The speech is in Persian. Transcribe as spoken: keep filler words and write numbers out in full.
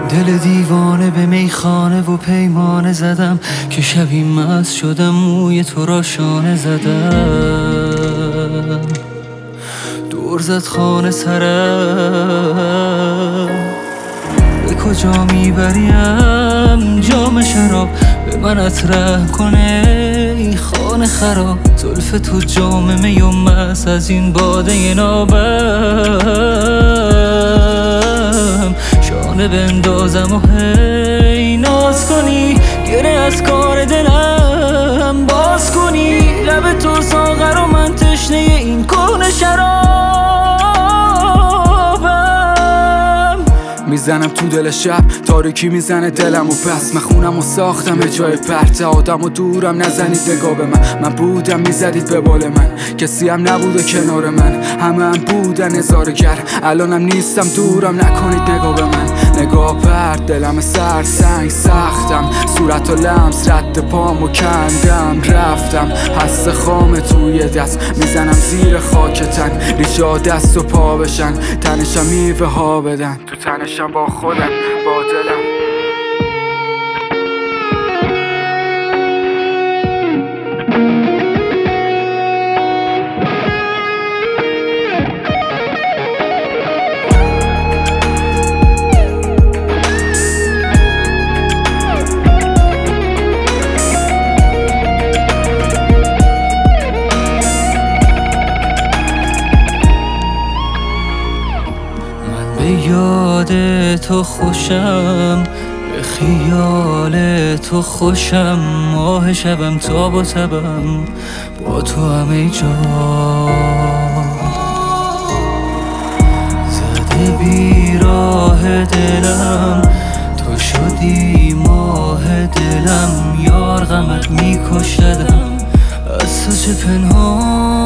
دل دیوانه به میخانه و پیمانه زدم که شبی مست شدم موی تو را شانه زدم. دور زد خانه سرم، به کجا میبریم جام شراب به منت ره کنه ای خانه خراب. زلف تو جام می و مست از این باده نابم، شانه بندازم و هی ناز کنی گره از کار دلم باز کنی. لب تو ساغر و من تشنه این کهنه شرابم. میزنم تو دل شب تاریکی میزنه دلم و پس من خونم و ساختم جای پرت آدم و دورم نزنید نگاه به من. من بودم میزدید به بال من، کسی هم نبوده کنار من، همه هم بودن هزارگر. الانم نیستم دورم نکنید نگاه به من. نگاه پرت دلم سر سنگ سختم، صورت و لمس رد پامو کندم رفتم. هست خام توی دست میزنم زیر خاکتن، ریجا دست و پا بشن تنشم میوه ها بدن. تو تنشم با خودم با دلم. به یاد تو خوشم، به خیال تو خوشم، ماه شبم تاب و تبم با تو همه جا. زده بیراه دلم تو شدی ماه دلم، یار غمت میکشدم از تو چه پنهان.